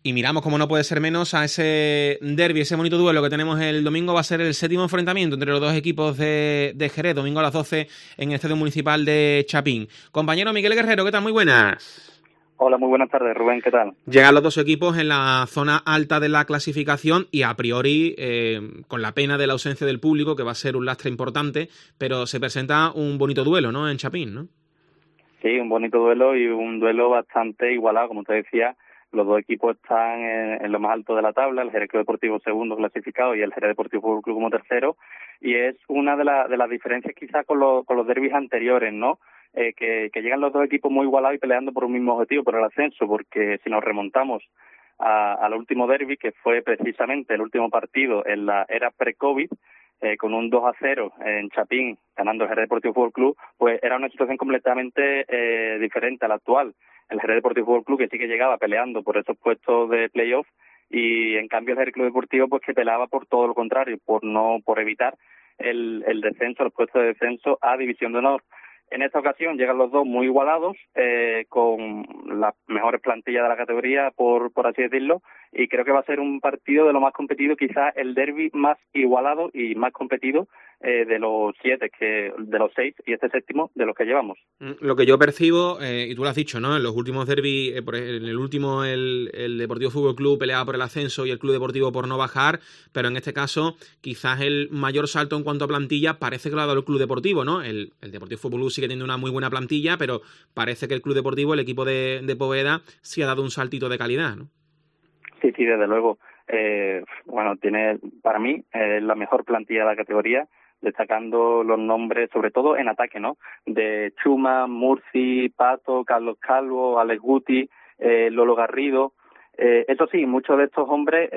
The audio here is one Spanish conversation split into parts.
Y miramos, como no puede ser menos, a ese derbi, ese bonito duelo que tenemos el domingo. Va a ser el 7º enfrentamiento entre los dos equipos de Jerez, domingo a las 12 en el Estadio Municipal de Chapín. Compañero Miguel Guerrero, ¿qué tal? Muy buenas. Hola, muy buenas tardes, Rubén, ¿qué tal? Llegan los dos equipos en la zona alta de la clasificación y a priori con la pena de la ausencia del público, que va a ser un lastre importante, pero se presenta un bonito duelo, ¿no?, en Chapín, ¿no? Sí, un bonito duelo y un duelo bastante igualado, como te decía. Los dos equipos están en lo más alto de la tabla, el Jerez Club Deportivo segundo clasificado y el Jerez Deportivo Fútbol Club como tercero, y es una de las diferencias quizás con los derbis anteriores, ¿no? Que llegan los dos equipos muy igualados y peleando por un mismo objetivo, por el ascenso, porque si nos remontamos al último derbi, que fue precisamente el último partido en la era pre-COVID, con un 2-0 en Chapín, ganando el Jerez Deportivo Fútbol Club, pues era una situación completamente diferente a la actual. El Jerez Deportivo Fútbol Club que sí que llegaba peleando por esos puestos de playoff, y en cambio el Jerez Club Deportivo pues que peleaba por todo lo contrario, por evitar el descenso, los puestos de descenso a División de Honor. En esta ocasión llegan los dos muy igualados, con las mejores plantillas de la categoría, por así decirlo, y creo que va a ser un partido de lo más competido, quizás el derbi más igualado y más competido de los 7, de los 6 y este 7º de los que llevamos. Lo que yo percibo, y tú lo has dicho, ¿no?, en los últimos derbis, en el último el Deportivo Fútbol Club peleaba por el ascenso y el Club Deportivo por no bajar, pero en este caso quizás el mayor salto en cuanto a plantilla parece que lo ha dado el Club Deportivo, ¿no? El Deportivo Fútbol Club sigue teniendo una muy buena plantilla, pero parece que el Club Deportivo, el equipo de Poveda, sí ha dado un saltito de calidad, ¿no? Sí, desde luego. Bueno, tiene para mí la mejor plantilla de la categoría, destacando los nombres, sobre todo en ataque, ¿no? De Chuma, Murci, Pato, Carlos Calvo, Alex Guti, Lolo Garrido. Eso sí, muchos de estos hombres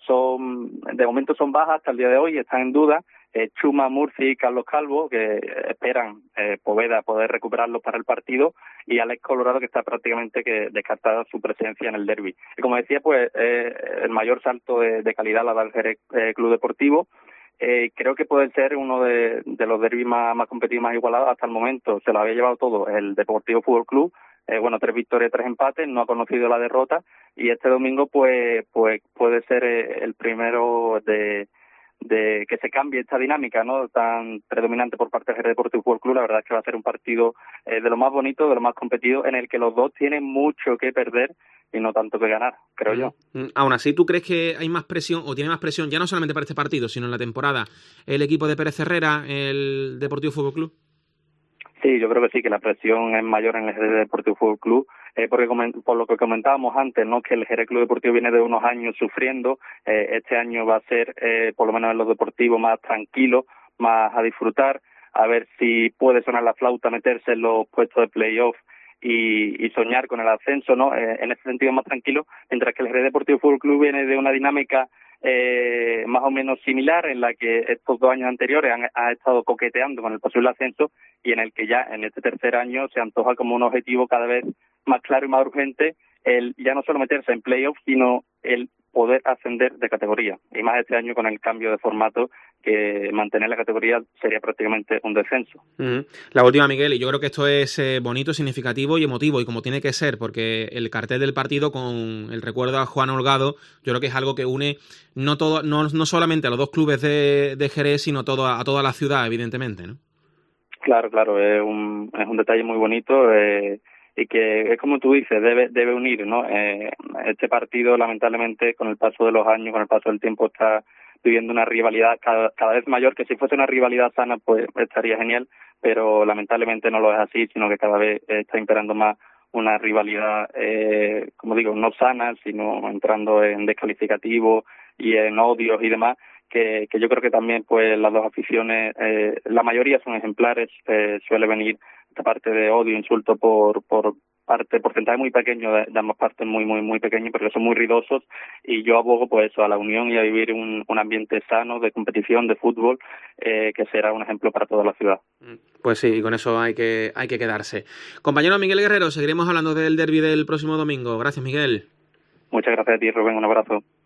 de momento son bajas hasta el día de hoy, están en duda. Chuma, Murci y Carlos Calvo, que esperan Poveda poder recuperarlos para el partido, y Alex Colorado, que está prácticamente descartada su presencia en el derbi. Y como decía, pues el mayor salto de calidad la da el Jerez Club Deportivo. Creo que puede ser uno de los derbis más competitivos, más igualados hasta el momento. Se lo había llevado todo el Deportivo Fútbol Club. 3 victorias, 3 empates, no ha conocido la derrota, y este domingo pues puede ser el primero de que se cambie esta dinámica, ¿no?, tan predominante por parte del Jerez Deportivo Fútbol Club. La verdad es que va a ser un partido de lo más bonito, de lo más competido, en el que los dos tienen mucho que perder y no tanto que ganar, creo yo. Aún así, ¿tú crees que hay más presión, o tiene más presión, ya no solamente para este partido, sino en la temporada, el equipo de Pérez Herrera, el Deportivo Fútbol Club? Sí, yo creo que sí, que la presión es mayor en el Jerez Deportivo Fútbol Club, porque por lo que comentábamos antes, ¿no?, que el Jerez Club Deportivo viene de unos años sufriendo. Este año va a ser, por lo menos en los deportivos, más tranquilo, más a disfrutar, a ver si puede sonar la flauta, meterse en los puestos de playoff y soñar con el ascenso, ¿no? En ese sentido más tranquilo, mientras que el Jerez Deportivo Fútbol Club viene de una dinámica más o menos similar, en la que estos 2 años anteriores ha estado coqueteando con el posible ascenso, y en el que ya en este tercer año se antoja como un objetivo cada vez más claro y más urgente el ya no solo meterse en playoffs, sino el poder ascender de categoría. Y más este año con el cambio de formato, que mantener la categoría sería prácticamente un descenso. La última, Miguel, y yo creo que esto es bonito, significativo y emotivo, y como tiene que ser, porque el cartel del partido con el recuerdo a Juan Holgado, yo creo que es algo que une no solamente a los dos clubes de Jerez, sino a toda la ciudad, evidentemente, ¿no? Claro, es un detalle muy bonito, y que es como tú dices, debe unir, ¿no? Este partido, lamentablemente, con el paso de los años, con el paso del tiempo, está viviendo una rivalidad cada vez mayor, que si fuese una rivalidad sana pues estaría genial, pero lamentablemente no lo es así, sino que cada vez está imperando más una rivalidad, como digo, no sana, sino entrando en descalificativos y en odios y demás, que yo creo que también pues las dos aficiones, la mayoría son ejemplares, suele venir esta parte de odio, insulto por porcentaje muy pequeño de ambas partes, muy pequeño, porque son muy ruidosos, y yo abogo pues eso, a la unión y a vivir un ambiente sano de competición, de fútbol, que será un ejemplo para toda la ciudad. Pues sí, con eso hay que quedarse. Compañero Miguel Guerrero, seguiremos hablando del derbi del próximo domingo. Gracias, Miguel. Muchas gracias a ti, Rubén, un abrazo.